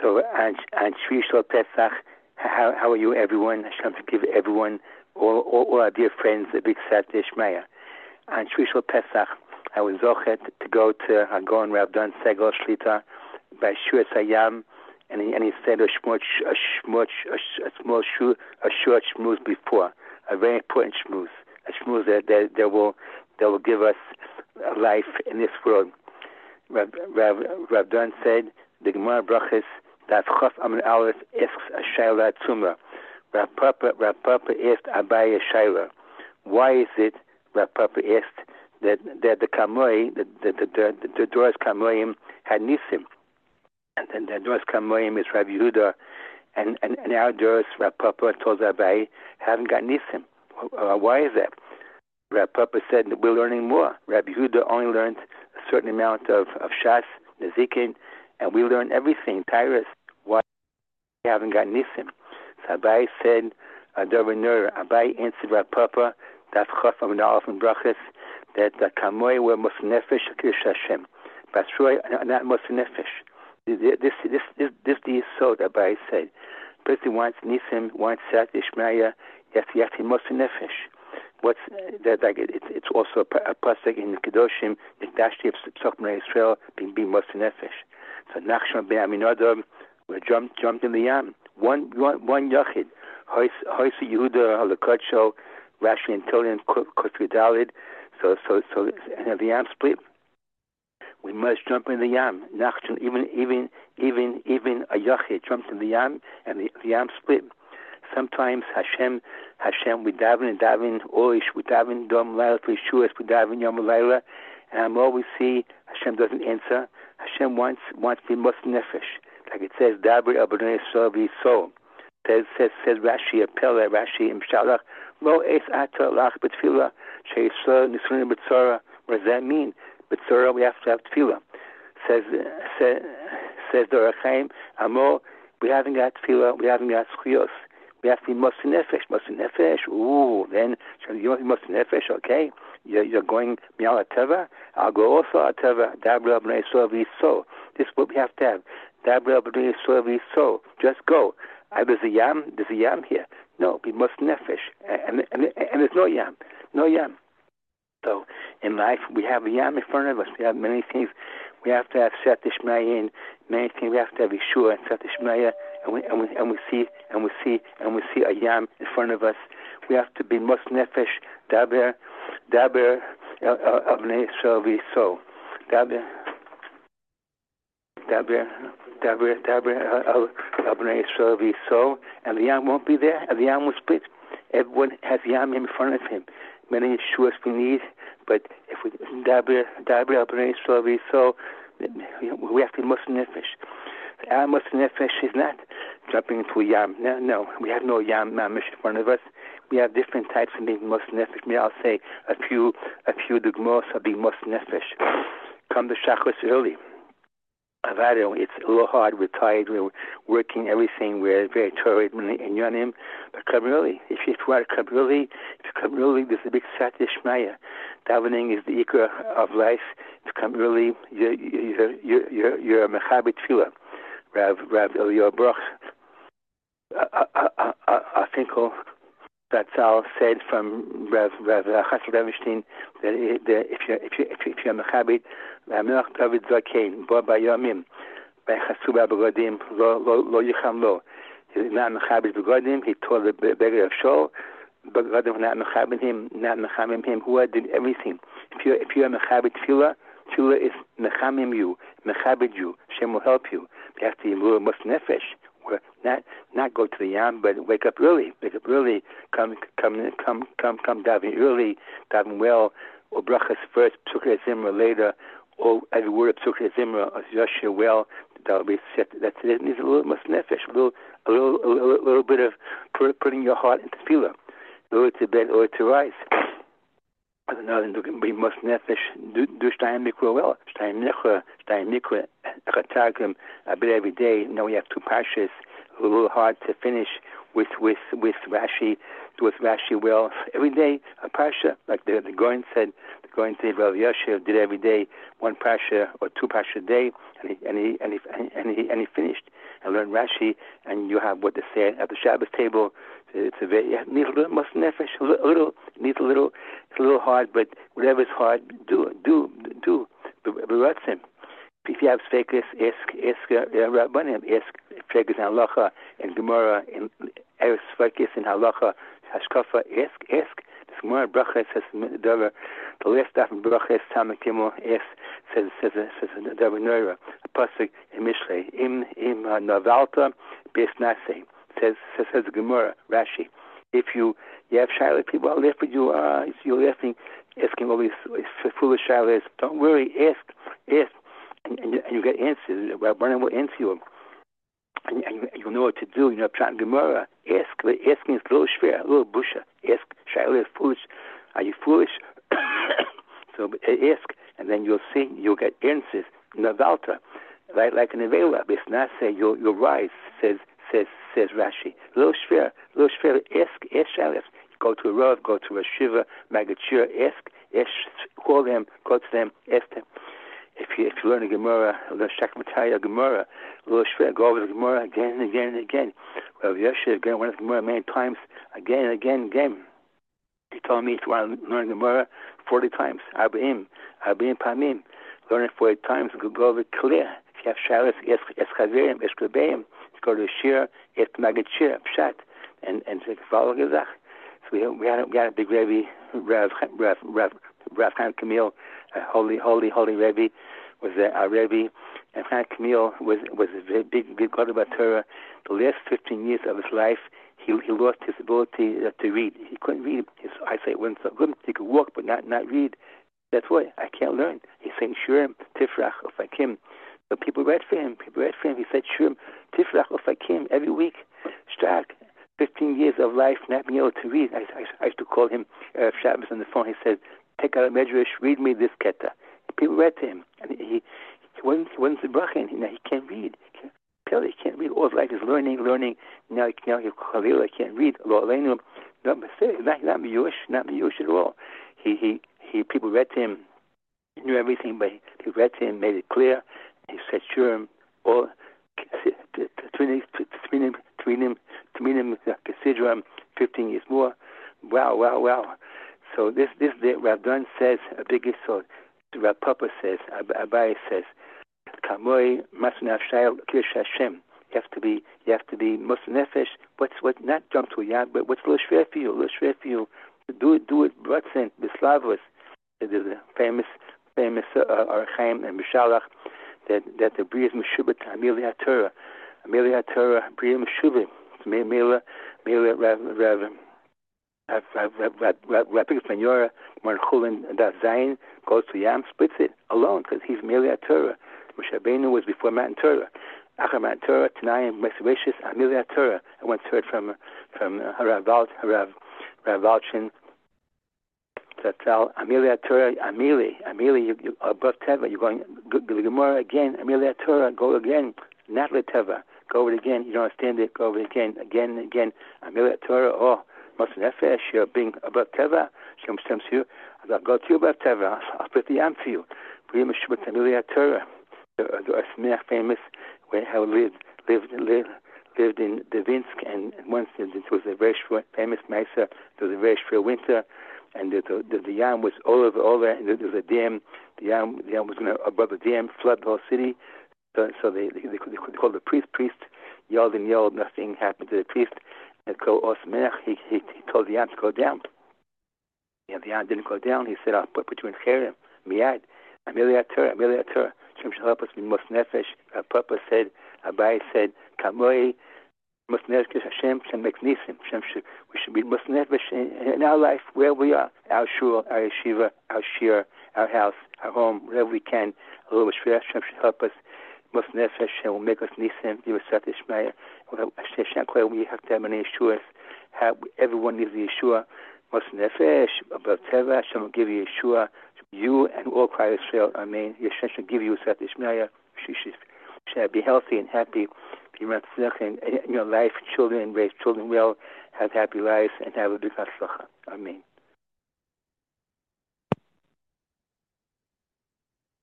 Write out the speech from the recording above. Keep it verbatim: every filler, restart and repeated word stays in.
So, and and Shvi Shal Pesach, how how are you, everyone? Hashem to give everyone, all, all, all our dear friends, a big Sat Shmaya. And Shvi Shal Pesach, I was zochet to go to Hagon Rav Dan Segal Shlita by Shur Sayam, and he, and he said a shmut, a shmut, a, a small shur, a short shmuz before, a very important shmuz, a shmuz that, that, that will that will give us a life in this world. Rav, Rav, Rav Dan said, the Gemara Brachas, that Chaf Amin Aleph asks a Shaila Tzumra. Rav Papa, Rav Papa asked Abaye Shaila, why is it, Rav Papa asked, that, that the Kamoy, the, the, the, the, the Doros Kamoyim had Nisim. And then the Doros Kamoyim is Rav Yehuda, and, and, and our Doros, Rav Papa told Abaye, haven't got Nisim. Uh, why is that? Rav Papa said that we're learning more. Rav Yehuda only learned a certain amount of, of Shas, Nezikin, and we learn everything, Tyrus. Why we haven't got Nisim? So Abaye said, Adover Nur, Abaye answered Rav Papa, that Chaf Amin Aleph and Brachas, that the Kamoy were Mos Nefesh Kiddush Hashem. Basroi, not Mos Nefesh. This, this, this, this, this the Yisod, Abaye said. Person wants Nisim, wants Sat Ishmael, yes, you have to be Mos Nefesh. What's that? Like it, it's also a, a pasuk in the Kedoshim, the Dashti of Tzach Bnei Yisrael being being Mos Nefesh. So Nachshon ben Aminadab, we jumped jumped in the Yam. One one one Yachid, Hoyse Yehuda Halakodsho, Rashi and Tilian Kosri Dalid. So so so and the Yam split. We must jump in the Yam. Nachshon, even even even even a Yachid jumped in the Yam, and the, the Yam split. Sometimes Hashem, Hashem, we daven and daven, Oish, we daven, Dom Laila, Yeshuas, we daven, Yom Laila, and I'm always see Hashem doesn't answer. Hashem wants wants to be Mos Nefesh, like it says, Dabri Abunei Sovi So. Says says says Rashi Apela, Rashi Imshalach, Lo Es Ata Lach Betfila, Sheisla Nisrina Betzora. What does that mean? Betzora, we have to have Tefillah. Says says says the Rechaim, Amo, we haven't got Tefillah, we haven't got Schuyos. We have to be Mos Nefesh, Mos Nefesh. Ooh, then you want to be Mos Nefesh, okay? You're, you're going Mial Ateva. I'll go also Ateva. Dabra B'nei Sovi So. This is what we have to have. Dabra B'nei Sovi So. Just go. Uh, there's a Yam. There's a Yam here. No, be Mos Nefesh, and, and and and there's no Yam, no Yam. So in life we have a Yam in front of us. We have many things. We have to have Sat Ishmael in many things. We have to have Yeshua and Sat Ishmael. And we, and we and we see and we see and we see a Yam in front of us. We have to be Mos Nefesh, Daber, Daber of Bnei Yisrael So, Daber, Daber, Daber, Daber of Bnei Yisrael So, and the Yam won't be there, and the Yam will split. Everyone has Yam in front of him. Many Yeshuas we need, but if we Daber, Daber of Bnei Yisrael So, we have to be Mos Nefesh. Our Mos Nefesh is not jumping into a Yam. No, no, we have no Yam Mamish in front of us. We have different types of being Mos Nefesh. May I'll say a few, a few dugmos of being Mos Nefesh. Come to Shachos early. Avado, it's a little hard. We're tired. We're working everything. We're very tired in Yonim. But come early. If you want to come early, if you come early, there's a big Sat Ishmael. Davening is the ikra of life. If you come early, you're you're you're you're, you're a mechabit tefillah. Rav Rav Eliyahu Baruch, I think Zatzal said from Rav Rav Chassid Evenstein that if you if you if you're mechabit, Melech David Zakein bo bayomim by Chasuba begodim lo lo lo yicham lo. He's not mechabit begodim. He told the beggar of Shol, begodim not mechabit him, not mechamim him. Who did everything. If you if you are mechabit tefillah, tefillah is mechamim you, mechabit you. Hashem will help you. You have to be Mos Nefesh. Not not go to the Yam, but wake up early. Wake up early. Come come come come come daven early. Daven well. Or brachas first, Psukei Zimra later. Or every word of Psukei Zimra as Yashir well. That'll be set. That's it. It needs a little Mos Nefesh. A little a little a little, a little bit of putting your heart into tefillah. Or to bed or to rise. Another can be Mos Nefesh. Do do Shtayim Mikra well. Shtayim Nechra. Shtayim Mikra. Chatargim. A bit every day. Now we have two parshas. A little hard to finish with with with Rashi. Do with Rashi well every day. A parsha like the the Goin said. The Goin said Rav Yashiv did every day one parsha or two parsha a day, and he and he and he and he and he finished. and learn Rashi, and you have what to say at the Shabbos table. It's a very, it needs a little muscle nefesh, a little, a little, it needs a little, it's a little hard, but whatever's hard, do, do, do, beratzim. If you have Sfekis, ask, ask Rabbanim, ask Sfekis and Halacha, and Gemara, and Eretz Sfekis and Halacha, Hashkafa, ask, ask. This Gemara Brachas says the last stuff in Brachas, Tamar Kimmel, ask, says, says, says, Davar Neura, a pasuk in Mishlei, im, im, Navalta, Bes Nase. Says, says, says the Gemara, Rashi. If you, you have Shiloh people out there for you, uh, you're laughing, asking all these foolish Shilohs, don't worry, ask, ask, and, and, you, and you get answers. Rabbanim will answer you, and, and you, you'll know what to do. You know, Pshat Gemara, ask, asking is a little schwer, a little busha. Ask, Shiloh is foolish. Are you foolish? So ask, and then you'll see, you'll get answers. Navalta, like, like an Avela, Bisnase, you'll, you'll rise, says, says, says Rashi. A little schwer, a little schwer. Ask, ask Shiloh. Go to a Rav, go to a Shiva, Magachir, ask, ask, call them, go to them, ask them. If you if you learn a Gemara, learn Shakmataya Gemara, a little schwer, go over the Gemara again and again and again. Rav Yoshe again went to the Gemara many times, again and again and again. He told me if you want to learn Gemara forty times, Arba'im, Arba'im Pamim, learn it forty times, go go over clear. If you have Shalos, ask Chaverim, ask Rebbeim, go to a Shir, ask Magachir, Pshat, and and follow Gezach. So we we had a, we had a big Rebbe, Rav Rav Rav Rav Chaim Camille, a holy holy holy Rebbe, was uh, our Rebbe, and Chaim Camille was was a very big big God about Torah. The last fifteen years of his life, he he lost his ability uh, to read. He couldn't read. His eyesight wasn't so good. He could walk but not not read. That's why I can't learn. He's saying Shurim Tifrach Ofakim. So people read for him. People read for him. He said Shurim Tifrach Ofakim every week. Stark. Fifteen years of life not being able to read. I, I, I used to call him uh, Shabbos on the phone. He said, "Take out a medrash, read me this keta." People read to him, and he he wasn't he wasn't Zebrachin. You know, he can't read. He can't, he can't read. All his life is learning, learning. Now, now he Chalil, I can't read. Lo Aleinu, not not not Miyush, not Miyush at all. He he he. People read to him. He knew everything, but he read to him, made it clear. He said, "Sure, all between between between him." Taminim Kesidram, fifteen years more. Wow, wow, wow. So this, this, the Rav Don says, a big so Rav Papa says, Abai says, Kamoi Masunaf Shail Kirsh Hashem. You have to be, you have to be Musnefesh. What's what? Not jump to a yard, but what's a little schwer for you? A little schwer for you. Do it, do it. Bratzen Bislavos. There's a famous, famous uh, Archaim and Mishalach that that the Bria Meshubah Amelia Torah, Amelia Torah Bria Meshubah. Mela, Mela, Rav, Rav, Rav, Rav, Rav, Rav, Rav, Penora, Marchulin, that Zayin goes to Yam, splits it alone because he's Mela Torah. Moshe Rabbeinu was before Matan Torah. After Matan Torah, Tanayim, Mesavicious, Amelia Torah. I once heard from from uh, Rav Rav Rav Valchin. Zatzal, Amelia Torah, Amelia, Amelia, you, you above Teva. You're going the Gemara again. Amelia Torah, go again. Not Teva. Go over it again. You don't understand it. Go over it again, again, and again. Amelia Torah. Oh, Moshe Nefesh. You're being above Teva. Shem Shem you. I'll go to you above Teva. I'll put the Yam for you. Bria Meshubah Amelia Torah. The Asmeach famous, where how lived lived lived lived in Devinsk, and once it was a very short, famous Mesa. There was a very short winter, and the the, the, the Yam was all over, all over. And there was a dam. The Yam the Yam was going to above the dam flood the whole city. So, so they, they, they, they called the priest. Priest yelled and yelled. Nothing happened to the priest. And go Osmenach. He, he he told the Yam to go down. Yeah, the Yam didn't go down. He said, "I'll put, put you in Cherem." Miad. Amelia Torah. Amelia Torah. Shem shall help us be Mos Nefesh. Our Papa said. Abai said, "Kamoi Mos Nefesh Hashem Shem makes nisim." Shem should, we should be Mos Nefesh in, in our life where we are. Our shul, our yeshiva, our shir, our house, our home, wherever we can. A little bit Hashem should help us. Mos Nefesh will make us nisim, give us Sat Ishmael. We have to have many Yeshuas. Have, everyone needs the Yeshua. Mos Nefesh, above Teva, Hashem will give you Yeshua. You and all Klal Yisrael, Amen. Hashem should give you Sat Ishmael. She should be healthy and happy. Be Ratzach in your life, children, raise children well, have happy lives, and have a big Hatzlacha. Amen.